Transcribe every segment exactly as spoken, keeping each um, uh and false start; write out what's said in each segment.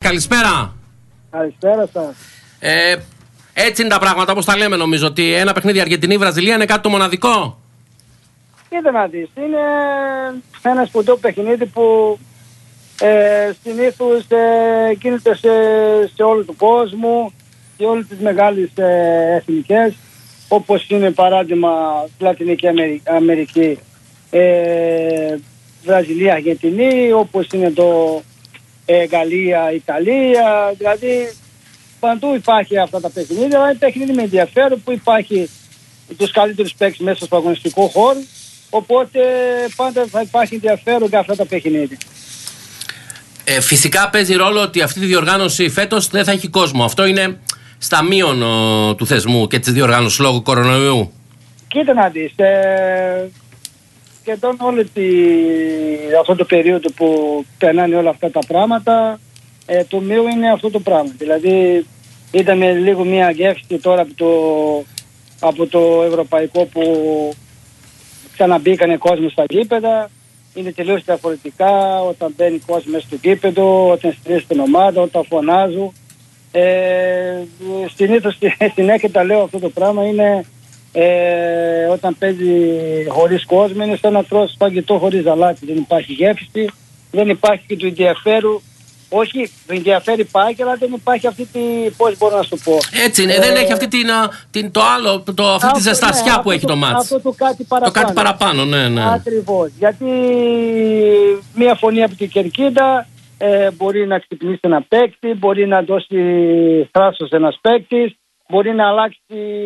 καλησπέρα. Καλησπέρα σας. Ε, έτσι είναι τα πράγματα, όπως τα λέμε, νομίζω. Ότι ένα παιχνίδι Αργεντινή-Βραζιλία είναι κάτι το μοναδικό. Κοίτα να δεις, είναι ένα σπουδαίο παιχνίδι που ε, συνήθως ε, γίνεται σε, σε όλο τον κόσμο, σε όλες τις μεγάλες ε, εθνικές, όπως είναι παράδειγμα Λατινική Αμερική, ε, Βραζιλία, Αργεντινή, όπως είναι το ε, Γαλλία, Ιταλία, δηλαδή παντού υπάρχει αυτά τα παιχνίδια, αλλά είναι παιχνίδι με ενδιαφέρον που υπάρχει τους καλύτερους παίκτες μέσα στο αγωνιστικό χώρο, οπότε πάντα θα υπάρχει ενδιαφέρον για αυτά τα παιχνίδια. Ε, φυσικά παίζει ρόλο ότι αυτή τη διοργάνωση φέτος δεν θα έχει κόσμο. Αυτό είναι στα μείον ο, του θεσμού και της διοργάνωσης λόγω κορονοϊού. Κοίτα να δεις, ε, σχεδόν όλη τη, αυτό το περίοδο που περνάνε όλα αυτά τα πράγματα, ε, το μείο είναι αυτό το πράγμα. Δηλαδή είδαμε λίγο μια γεύση τώρα από το, από το ευρωπαϊκό που ξαναμπήκανε κόσμο στα γήπεδα. Είναι τελείως διαφορετικά όταν μπαίνει κόσμο μέσα στο γήπεδο, όταν στηρίζει την ομάδα, όταν φωνάζουν. Ε, συνήθως συνέχεια τα λέω αυτό το πράγμα, είναι ε, όταν παίζει χωρίς κόσμο, είναι σαν να τρως φαγητό χωρίς αλάτι. Δεν υπάρχει γεύση, δεν υπάρχει και το ενδιαφέρον. Όχι, το ενδιαφέρει υπάρχει, αλλά δεν υπάρχει αυτή τη, πώς μπορώ να σου πω. Έτσι είναι, ε, δεν έχει αυτή την, την, το άλλο, το, αυτή αυτό, τη ζεστασιά ναι, που έχει το, το μάτς. Αυτό το κάτι παραπάνω. Το κάτι παραπάνω, ναι, ναι. Ακριβώς, γιατί μία φωνή από την κερκίδα ε, μπορεί να ξυπνήσει ένα παίκτη, μπορεί να δώσει θράσος ένας παίκτης, μπορεί να αλλάξει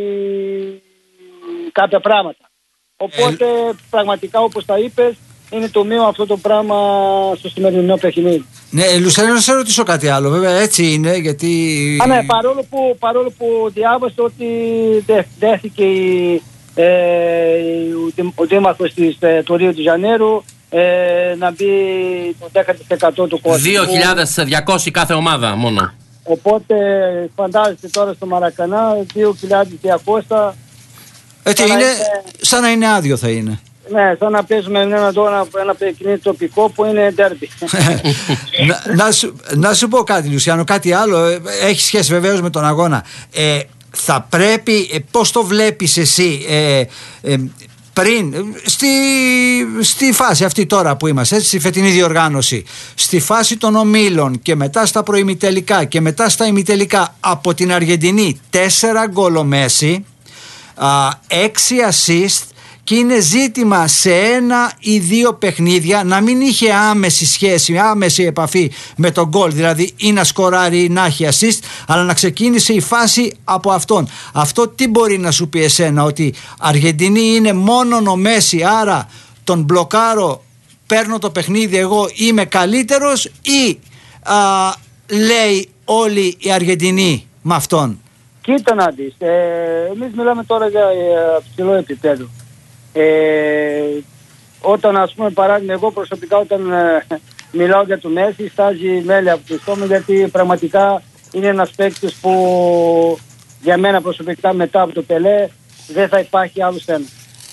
κάποια πράγματα. Οπότε ε... πραγματικά όπως τα είπες, είναι το μείο αυτό το πράγμα στο σημερινό παιχνίδι. Ναι, Λουσένο, να σε ρωτήσω κάτι άλλο, βέβαια, έτσι είναι, γιατί... Α, ναι, παρόλο που, παρόλο που διάβασα ότι δέχθηκε η, ε, ο δήμαρχος της, ε, του Ρίου του Ζανέρου ε, να μπει το δέκα τοις εκατό του κόσμου. δύο χιλιάδες διακόσιοι κάθε ομάδα μόνο. Οπότε φαντάζεστε τώρα στο Μαρακανά δύο χιλιάδες διακόσια. Έτσι είναι, είναι, σαν να είναι άδειο θα είναι. Ναι, σαν να παίζουμε ένα, ένα, ένα παιχνίδι τοπικό που είναι ντέρμπι. να, να, σου, να σου πω κάτι, Λουσιάνο, κάτι άλλο. Έχει σχέση βεβαίως με τον αγώνα. Ε, θα πρέπει, ε, πώς το βλέπεις εσύ, ε, ε, πριν, στη, στη φάση αυτή τώρα που είμαστε, έτσι, στη φετινή διοργάνωση, στη φάση των ομίλων και μετά στα προημιτελικά και μετά στα ημιτελικά, από την Αργεντινή τέσσερα γκολ ο Μέση, έξι assist, και είναι ζήτημα σε ένα ή δύο παιχνίδια να μην είχε άμεση σχέση, άμεση επαφή με τον γκολ, δηλαδή ή να σκοράρει ή να έχει assist, αλλά να ξεκίνησε η φάση από αυτόν. Αυτό τι μπορεί να σου πει εσένα, ότι Αργεντινή είναι μόνον ο Μέση, άρα τον μπλοκάρω, παίρνω το παιχνίδι, εγώ είμαι καλύτερος, ή α, λέει όλη η Αργεντινή με αυτόν? Κοίτα να δεις, ε, εμείς μιλάμε τώρα για ε, ψηλό επίπεδο. Ε, όταν, ας πούμε, παράδειγμα, εγώ προσωπικά όταν ε, μιλάω για το Μέση, στάζει μέλη από το στόμα, γιατί πραγματικά είναι ένας παίκτης που για μένα προσωπικά μετά από το Πελέ δεν θα υπάρχει άλλος ένα.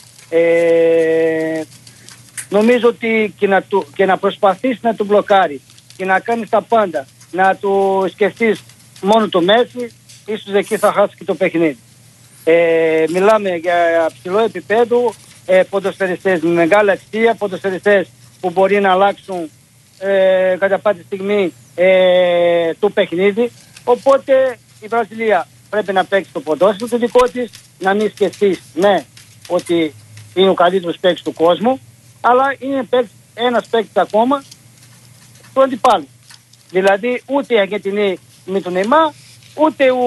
Ε, νομίζω ότι και να, του, και να προσπαθείς να του μπλοκάρει και να κάνεις τα πάντα, να του σκεφτείς μόνο το Μέση, ίσως εκεί θα χάσει και το παιχνίδι. Ε, μιλάμε για ψηλό επίπεδο, ε, ποδοσφαιριστές με μεγάλη αξία, ποδοσφαιριστές που μπορεί να αλλάξουν ε, κατά πάτη στιγμή ε, το παιχνίδι. Οπότε η Βραζιλία πρέπει να παίξει το ποδόσφαιρο του δικό της, να μην σκεφτείς, ναι, ότι είναι ο καλύτερος παίκτης του κόσμου, αλλά είναι παίκτης, ένας παίκτης ακόμα του αντιπάλου. Δηλαδή ούτε η Αργεντινή με τον Νεϊμάρ, ούτε ο,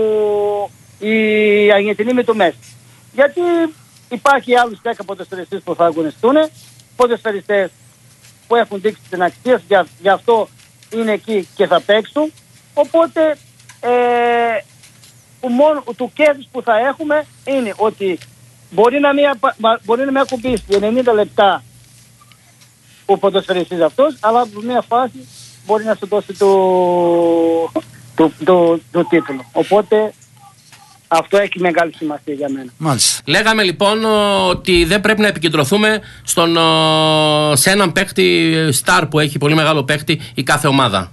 η Αργεντινή με το Μέση. Γιατί υπάρχει άλλους δέκα ποδοσφαιριστές που θα αγωνιστούν, ποδοσφαιριστές που έχουν δείξει την αξία, για, γι' αυτό είναι εκεί και θα παίξουν. Οπότε ε, ο μόνο, το κέρδος που θα έχουμε είναι ότι μπορεί να μην, μπορεί να μην ακουμπήσει ενενήντα λεπτά ο ποδοσφαιριστής αυτός, αλλά από μια φάση μπορεί να σου δώσει το, το, το, το τίτλο. Οπότε αυτό έχει μεγάλη σημασία για μένα. Μάλιστα. Λέγαμε λοιπόν ότι δεν πρέπει να επικεντρωθούμε στον, σε έναν παίχτη star που έχει πολύ μεγάλο παίχτη η κάθε ομάδα.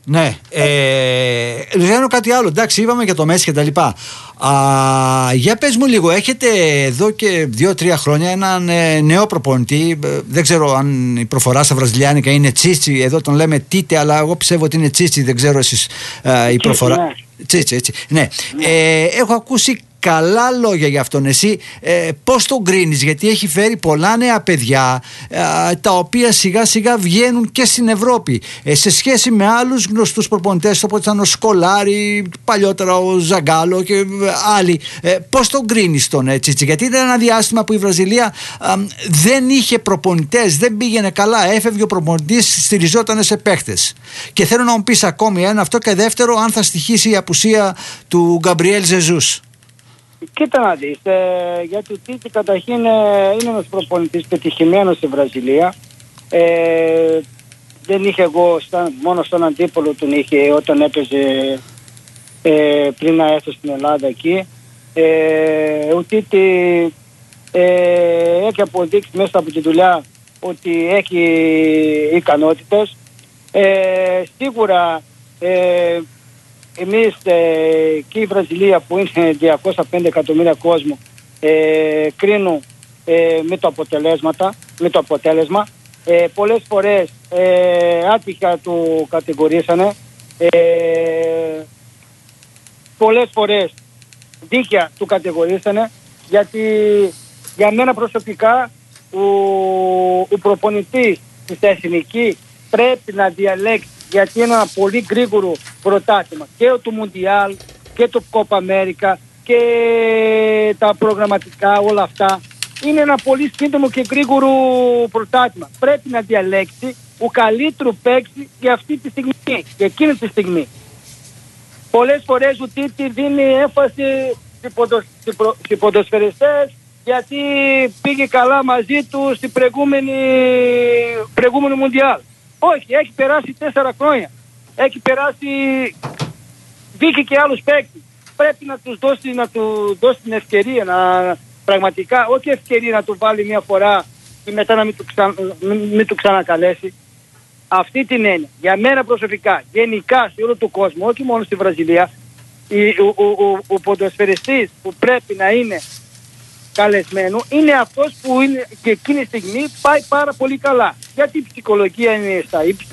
Ναι. Ε, Λουζιάνο, κάτι άλλο. Εντάξει, είπαμε για το Μέση και τα λοιπά. Α, για πες μου λίγο, έχετε εδώ και δύο-τρία χρόνια έναν ε, νέο προπονητή. Ε, δεν ξέρω αν η προφορά στα βραζιλιάνικα είναι Τσίτσι. Εδώ τον λέμε Τίτε, αλλά εγώ πιστεύω ότι είναι Τσίτσι. Δεν ξέρω εσείς ε, η προφορά. Ναι. Τσίτσι, έτσι. Ναι. Ναι. Ε, έχω ακούσει καλά λόγια για αυτόν. Εσύ ε, πώς τον κρίνεις? Γιατί έχει φέρει πολλά νέα παιδιά ε, τα οποία σιγά σιγά βγαίνουν και στην Ευρώπη ε, σε σχέση με άλλους γνωστούς προπονητές όπως ήταν ο Σκολάρη, παλιότερα ο Ζαγκάλο και ε, άλλοι. Ε, πώς τον κρίνεις τον έτσι? Γιατί ήταν ένα διάστημα που η Βραζιλία ε, δεν είχε προπονητές, δεν πήγαινε καλά, έφευγε ο προπονητής, στηριζόταν σε παίχτες. Και θέλω να μου πεις ακόμη ένα αυτό, και δεύτερο, αν θα στοιχήσει η απουσία του Γκαμπριέλ Ζεζούς. Κοίτα να δεις, ε, γιατί ο Τίτη καταρχήν ε, είναι ένας προπονητής πετυχημένος στη Βραζιλία. Ε, δεν είχε εγώ, σαν, μόνο στον αντίπολο τον είχε όταν έπαιζε ε, πριν να έρθω στην Ελλάδα εκεί. Ε, ο Τίτη ε, έχει αποδείξει μέσα από τη δουλειά ότι έχει ικανότητες. Ε, σίγουρα ε, εμείς ε, και η Βραζιλία που είναι διακόσια πέντε εκατομμύρια κόσμο ε, κρίνουν ε, με το αποτελέσματα, με το αποτέλεσμα. Ε, πολλές φορές ε, άτυχα του κατηγορήσανε, ε, πολλές φορές δίκαια του κατηγορήσανε, γιατί για μένα προσωπικά ο, ο προπονητής της εθνικής πρέπει να διαλέξει, γιατί είναι ένα πολύ γρήγορο πρωτάθλημα και το Μουντιάλ και το Κόπα Αμέρικα και τα προγραμματικά, όλα αυτά είναι ένα πολύ σύντομο και γρήγορο πρωτάθλημα. Πρέπει να διαλέξει ο καλύτερο παίκτη για αυτή τη στιγμή, για εκείνη τη στιγμή. Πολλές φορές ο Τίτη δίνει έμφαση στους ποδοσφαιριστές γιατί πήγε καλά μαζί του στην προηγούμενη προηγούμενο Μουντιάλ. Όχι, έχει περάσει τέσσερα χρόνια. Έχει περάσει, βγήκε και άλλους παίκτες. Πρέπει να τους δώσει, να του δώσει την ευκαιρία, να πραγματικά, όχι ευκαιρία να του βάλει μια φορά και μετά να μην του, ξα, μην του ξανακαλέσει. Αυτή την έννοια. Για μένα προσωπικά, γενικά σε όλο τον κόσμο, όχι μόνο στη Βραζιλία, ο, ο, ο, ο ποδοσφαιριστής που πρέπει να είναι καλεσμένο είναι αυτός που είναι και εκείνη τη στιγμή πάει πάρα πολύ καλά. Γιατί η ψυχολογία είναι στα ύψη.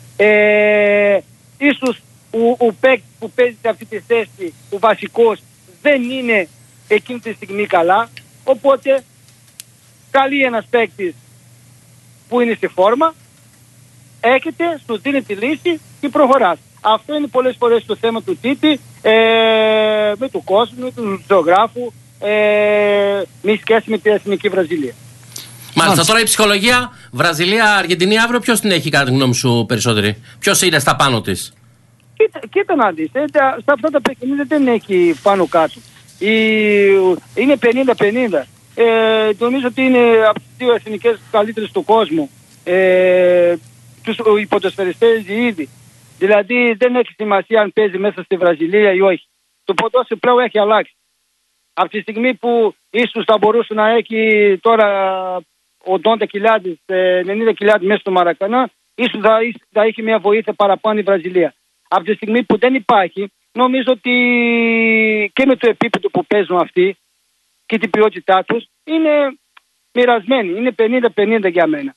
Ε, ίσως ο, ο παίκτης που παίζει σε αυτή τη θέση, ο βασικός, δεν είναι εκείνη τη στιγμή καλά. Οπότε καλεί ένας παίκτης που είναι στη φόρμα, έρχεται, σου δίνει τη λύση και προχωράς. Αυτό είναι πολλές φορές το θέμα του Τίτη ε, με του κόσμου, με του ζωγράφου, Ε, μη σχέση με την εθνική Βραζιλία. Μάλιστα, τώρα η ψυχολογία Βραζιλία-Αργεντινή αύριο ποιος την έχει κατά τη γνώμη σου περισσότερη? Ποιος είναι στα πάνω της? Κοίτα, κοίτα να δεις, ε, σε αυτά τα παιχνίδια δεν έχει πάνω κάτω. Η, είναι πενήντα πενήντα. Ε, νομίζω ότι είναι από τις δύο εθνικές καλύτερες του κόσμου. Ε, τους οι ποδοσφαιριστές ήδη. Δηλαδή δεν έχει σημασία αν παίζει μέσα στη Βραζιλία ή όχι. Το ποδόσφαιρο πλέον έχει αλλάξει. Από τη στιγμή που ίσως θα μπορούσε να έχει τώρα ογδόντα χιλιάδες, ενενήντα χιλιάδες μέσα στο Μαρακανά, ίσως θα, θα έχει μια βοήθεια παραπάνω η Βραζιλία. Από τη στιγμή που δεν υπάρχει, νομίζω ότι και με το επίπεδο που παίζουν αυτοί και την ποιότητά τους, είναι μοιρασμένοι, είναι πενήντα πενήντα για μένα.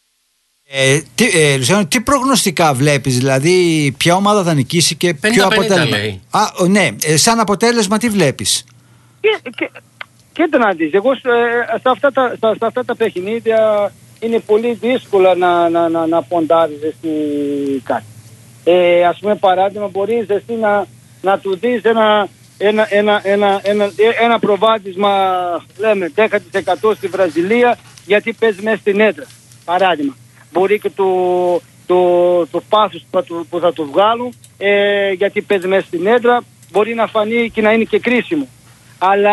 Ε, τι, ε, Λουσιάνο, τι προγνωστικά βλέπεις, δηλαδή ποια ομάδα θα νικήσει και ποιο αποτέλεσμα? Α, ναι, ε, σαν αποτέλεσμα τι βλέπεις? Και, και, κοίτα να δεις, εγώ σε, σε, αυτά τα, σε, σε αυτά τα παιχνίδια είναι πολύ δύσκολο να, να, να, να ποντάρεις εσύ κάτι. Ε, ας πούμε παράδειγμα, μπορείς εσύ να, να του δεις ένα, ένα, ένα, ένα, ένα, ένα προβάδισμα, λέμε δέκα τοις εκατό στη Βραζιλία γιατί παίζει μέσα στην έδρα, παράδειγμα. Μπορεί και το, το, το πάθος που θα, του, που θα του βγάλουν ε, γιατί παίζει μέσα στην έδρα, μπορεί να φανεί και να είναι και κρίσιμο. Αλλά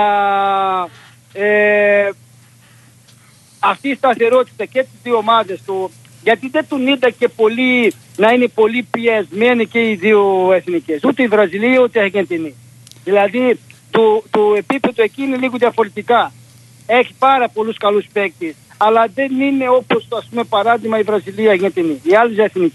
ε, αυτή η σταθερότητα και τις δύο ομάδες του, γιατί δεν του είδα και πολύ να είναι πολύ πιεσμένοι και οι δύο εθνικές, ούτε η Βραζιλία ούτε η Αργεντινή. Δηλαδή το, το επίπεδο εκεί είναι λίγο διαφορετικά. Έχει πάρα πολλούς καλούς παίκτες, αλλά δεν είναι όπως, ας πούμε, παράδειγμα η Βραζιλία, η Αργεντινή. Οι άλλες εθνικές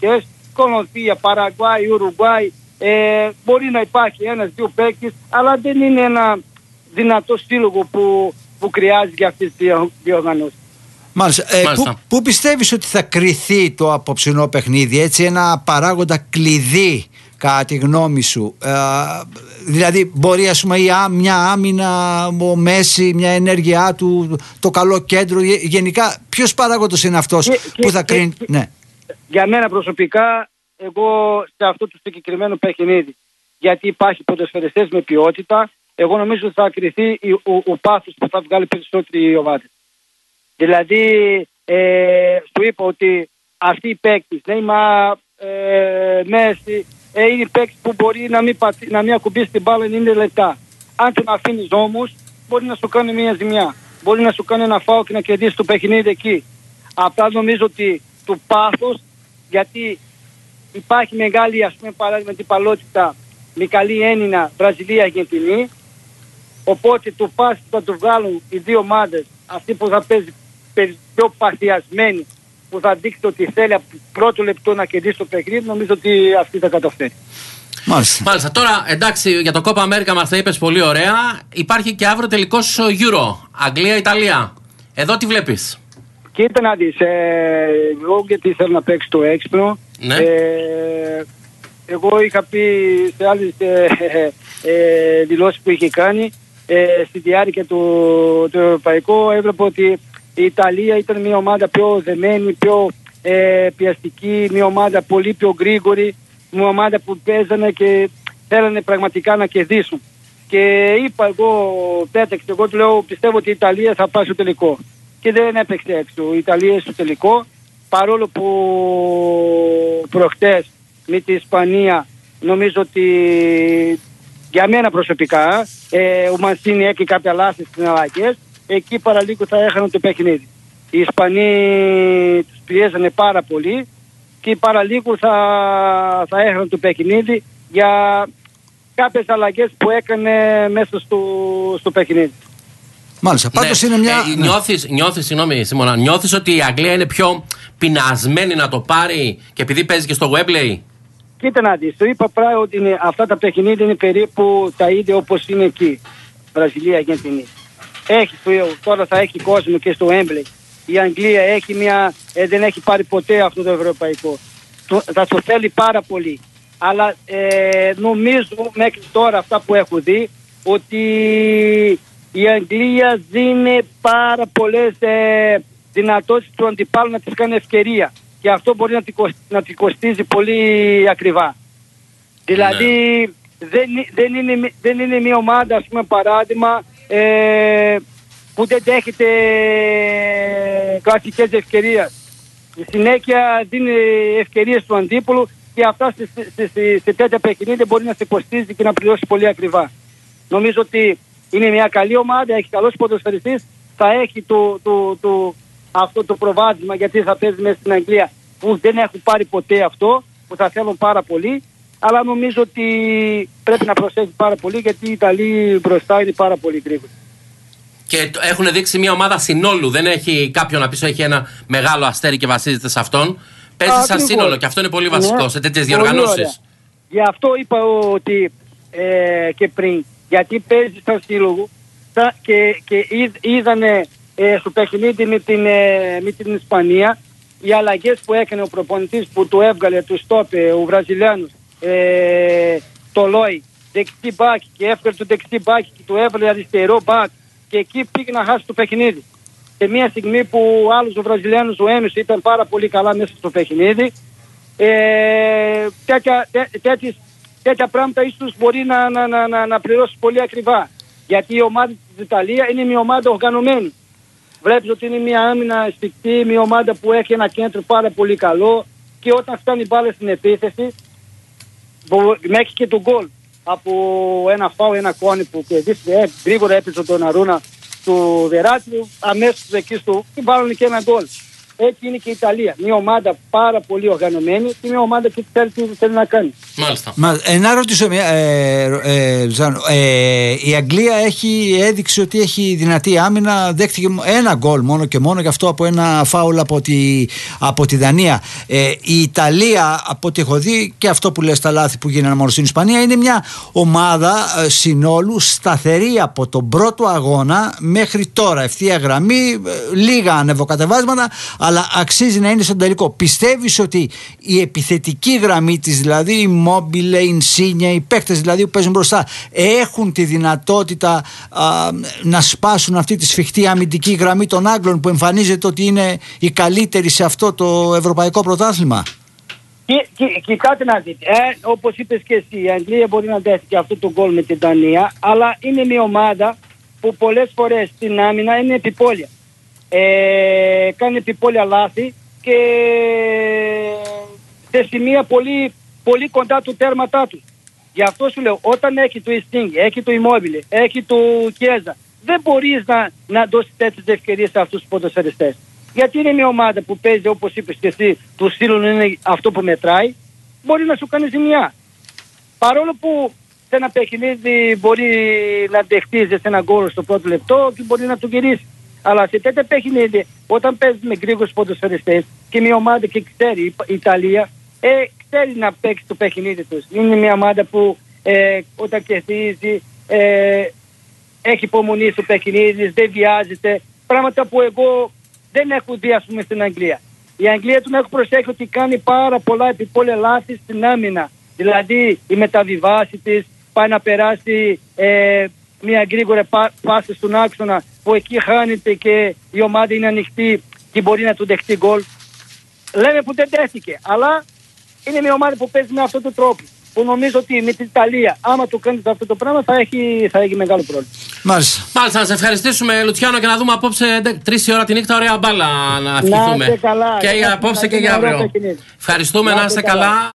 Κολομβία, Παραγουάη, Ουρουγουάη. Ε, μπορεί να υπάρχει ένας-δύο παίκτες, αλλά δεν είναι ένα δυνατό σύλλογο που, που χρειάζεται για αυτές τις διοργανώσεις. Μάλιστα. Ε, πού, πού πιστεύεις ότι θα κριθεί το απόψινό παιχνίδι, έτσι, ένα παράγοντα κλειδί κατά τη γνώμη σου? Ε, δηλαδή μπορεί, ας πούμε, η, μια άμυνα, ο Μέση, μια ενέργειά του, το καλό κέντρο, γενικά ποιος παράγοντος είναι αυτός και, που και, θα κρίνει? Και, ναι. Για μένα προσωπικά, εγώ σε αυτό το συγκεκριμένο παιχνίδι, γιατί υπάρχει ποδοσφαιριστές με ποιότητα, εγώ νομίζω ότι θα κριθεί ο, ο, ο πάθος που θα βγάλει περισσότερη ομάδα. Δηλαδή, ε, σου είπα ότι αυτοί οι παίκτες, Νέιμαρ, ε, Μέση, ε, είναι παίκτες που μπορεί να μην, πατή, να μην ακουμπήσει την μπάλα ενενήντα λεπτά. Αν τον αφήνεις όμως, μπορεί να σου κάνει μια ζημιά. Μπορεί να σου κάνει ένα φάουλ και να κερδίσει το παιχνίδι εκεί. Απλά νομίζω ότι το πάθος, γιατί υπάρχει μεγάλη, ας πούμε, παράδειγμα, αντιπαλότητα με καλή έννοια Βραζιλία-Αργεντινή. Οπότε το πάθος που θα το βγάλουν οι δύο ομάδες, αυτοί που θα παίζει πιο παθιασμένοι, που θα δείξει ότι θέλει από το πρώτο λεπτό να κερδίσει το παιχνίδι, νομίζω ότι αυτή θα καταφέρει. Μάλιστα. Μάλιστα. Τώρα, εντάξει, για το Copa America μας τα είπες πολύ ωραία. Υπάρχει και αύριο τελικός Euro, Αγγλία-Ιταλία. Εδώ τι βλέπεις? Κοίτα να δεις, ε, εγώ γιατί θέλω να παίξω το έξυπνο. Ναι. Ε, εγώ είχα πει σε άλλες ε, ε, δηλώσεις που είχε κάνει, ε, στη διάρκεια του, του Ευρωπαϊκού, έβλεπα ότι η Ιταλία ήταν μια ομάδα πιο δεμένη, πιο ε, πιαστική, μια ομάδα πολύ πιο γρήγορη, μια ομάδα που παίζανε και θέλανε πραγματικά να κερδίσουν. Και είπα εγώ, πέταξε, εγώ του λέω, πιστεύω ότι η Ιταλία θα πάει στο τελικό. Και δεν έπαιξε έξω η Ιταλία στο τελικό, παρόλο που προχτές με τη Ισπανία νομίζω ότι για μένα προσωπικά ε, ο Μαντσίνη έκανε κάποια λάθη στις αλλαγές, εκεί παραλίγο θα έχανε το παιχνίδι. Οι Ισπανοί τους πιέζανε πάρα πολύ και παραλίγο θα, θα έχανε το παιχνίδι για κάποιες αλλαγές που έκανε μέσα στο, στο παιχνίδι. Μάλιστα, πάντως ναι. είναι μια... Ε, νιώθεις, νιώθεις, συγγνώμη Σίμωνα, νιώθεις ότι η Αγγλία είναι πιο πεινασμένη να το πάρει και επειδή παίζει και στο Wembley? Κοίτα να δεις, το είπα πράγμα ότι είναι, αυτά τα παιχνίδια είναι περίπου τα ίδια όπως είναι εκεί. Βραζιλία, Αργεντινή. Έχει, τώρα θα έχει κόσμο και στο Wembley. Η Αγγλία έχει μια, ε, δεν έχει πάρει ποτέ αυτό το ευρωπαϊκό. Το, θα το θέλει πάρα πολύ. Αλλά ε, νομίζω μέχρι τώρα αυτά που έχω δει ότι η Αγγλία δίνει πάρα πολλές ε, δυνατότητες του αντιπάλου να τις κάνει ευκαιρία. Και αυτό μπορεί να την, να την κοστίζει πολύ ακριβά. Ναι. Δηλαδή δεν, δεν, είναι, δεν είναι μια ομάδα, ας πούμε, παράδειγμα, ε, που δεν δέχεται κλασικές ευκαιρίες. Η συνέχεια δίνει ευκαιρίες του αντίπολου και αυτά σε, σε, σε, σε τέτοια παιχνίδια μπορεί να σε κοστίζει και να πληρώσει πολύ ακριβά. Νομίζω ότι είναι μια καλή ομάδα, έχει καλός ποδοσφαιριστής, θα έχει το, το, το, αυτό το προβάδισμα, γιατί θα παίζει μέσα στην Αγγλία που δεν έχουν πάρει ποτέ αυτό, που θα θέλουν πάρα πολύ, αλλά νομίζω ότι πρέπει να προσέχει πάρα πολύ, γιατί οι Ιταλοί μπροστά είναι πάρα πολύ γρήγοροι. Και έχουν δείξει μια ομάδα συνόλου, δεν έχει κάποιον να πίσω, έχει ένα μεγάλο αστέρι και βασίζεται σε αυτόν. Παίζει σαν σύνολο και αυτό είναι πολύ βασικό, ναι, σε τέτοιες διοργανώσεις. Γι' αυτό είπα ότι ε, και πριν, γιατί παίζει σαν σύλλογο και, και είδανε ε, στο παιχνίδι με την, ε, με την Ισπανία οι αλλαγές που έκανε ο προπονητής που του έβγαλε, του στόπε ο Βραζιλιάνος, ε, το Λόι, δεξί μπάκι, και έβγαλε το δεξί μπάκι και του έβγαλε αριστερό μπάκι και εκεί πήγε να χάσει το παιχνίδι. Σε μια στιγμή που ο άλλος ο Βραζιλιάνος, ο Έμις, ήταν πάρα πολύ καλά μέσα στο παιχνίδι, ε, τέτοια, τέ, τέτοιες, τέτοια πράγματα ίσως μπορεί να, να, να, να, να πληρώσει πολύ ακριβά. Γιατί η ομάδα της Ιταλία είναι μια ομάδα οργανωμένη. Βλέπεις ότι είναι μια άμυνα σφιχτή, μια ομάδα που έχει ένα κέντρο πάρα πολύ καλό και όταν φτάνει μπάλα στην επίθεση, μέχρι και το γκολ από ένα φάου, ένα κόνη που κερδίσει, γρήγορα έπαιζε τον Αρούνα του Βεράτιου, αμέσως εκεί στο και βάλουν και ένα γκολ. έτσι είναι και η Ιταλία. Μια ομάδα πάρα πολύ οργανωμένη και μια ομάδα που θέλει τι θέλει να κάνει. Μάλιστα. Μα, ε, να ρωτήσω μια, ε, ε, Ζάνο, ε, η Αγγλία έχει έδειξε ότι έχει δυνατή άμυνα, δέχτηκε ένα γκολ μόνο και μόνο, γι' αυτό από ένα φάουλ από τη, από τη Δανία. Ε, η Ιταλία, από ό,τι έχω δει, και αυτό που λες, τα λάθη που γίνανε μόνο στην Ισπανία, είναι μια ομάδα ε, συνόλου σταθερή από τον πρώτο αγώνα μέχρι τώρα, ευθεία γραμμή, ε, λίγα ανεβοκατεβάσματα, αλλά αξίζει να είναι στον τελικό. Πιστεύεις ότι η επιθετική γραμμή της, δηλαδή η Μόμπιλε, η Ινσίνια, οι παίκτες δηλαδή που παίζουν μπροστά, έχουν τη δυνατότητα α, να σπάσουν αυτή τη σφιχτή αμυντική γραμμή των Άγγλων, που εμφανίζεται ότι είναι η καλύτερη σε αυτό το ευρωπαϊκό πρωτάθλημα? Και, και, και κάτι να δείτε, ε, όπως είπες και εσύ, η Αγγλία μπορεί να δέσει και αυτό το γκολ με την Δανία, αλλά είναι μια ομάδα που πολλές φορές στην άμυνα είναι επιπόλαια. Ε, κάνει επιπόλαια λάθη και σε σημεία πολύ, πολύ κοντά του τέρματά του. Γι' αυτό σου λέω, όταν έχει το Ιστίνγκ, έχει το Immobile, έχει το Κιέζα, δεν μπορείς να, να δώσεις τέτοιες ευκαιρίες σε αυτούς τους ποδοσφαιριστές. Γιατί είναι μια ομάδα που παίζει, όπως είπες και εσύ, του στήλου είναι αυτό που μετράει, μπορεί να σου κάνει ζημιά. Παρόλο που σε ένα παιχνίδι μπορεί να δεχτείς σε ένα γκολ στο πρώτο λεπτό και μπορεί να το γυρίσει. Αλλά σε τέτοια παιχνίδι, όταν παίζει με γρήγορους ποδοσφαιριστές και μια ομάδα και ξέρει, η Ιταλία, ε, ξέρει να παίξει το παιχνίδι τους. Είναι μια ομάδα που ε, όταν κερδίζει, ε, έχει υπομονή στο παιχνίδι, δεν βιάζεται. Πράγματα που εγώ δεν έχω δει, ας πούμε, στην Αγγλία. Η Αγγλία τον έχω προσέχει ότι κάνει πάρα πολλά επιπόλαια λάθη στην άμυνα. Δηλαδή η μεταβιβάση της, πάει να περάσει ε, μια γρήγορη πάση στον άξονα, που εκεί χάνεται και η ομάδα είναι ανοιχτή και μπορεί να του δεχτεί γκολ. Λέμε που δεν τέθηκε, αλλά είναι μια ομάδα που παίζει με αυτόν τον τρόπο. Που νομίζω ότι με την Ιταλία, άμα το κάνει αυτό το πράγμα, θα έχει, θα έχει μεγάλο πρόβλημα. Μάλιστα. Μάλιστα, να σε ευχαριστήσουμε, Λουτσιάνο, και να δούμε απόψε τρεις η ώρα τη νύχτα. Ωραία μπάλα να ευχηθούμε. Να είστε καλά. Και για απόψε και για αύριο. Ευχαριστούμε, να είστε καλά.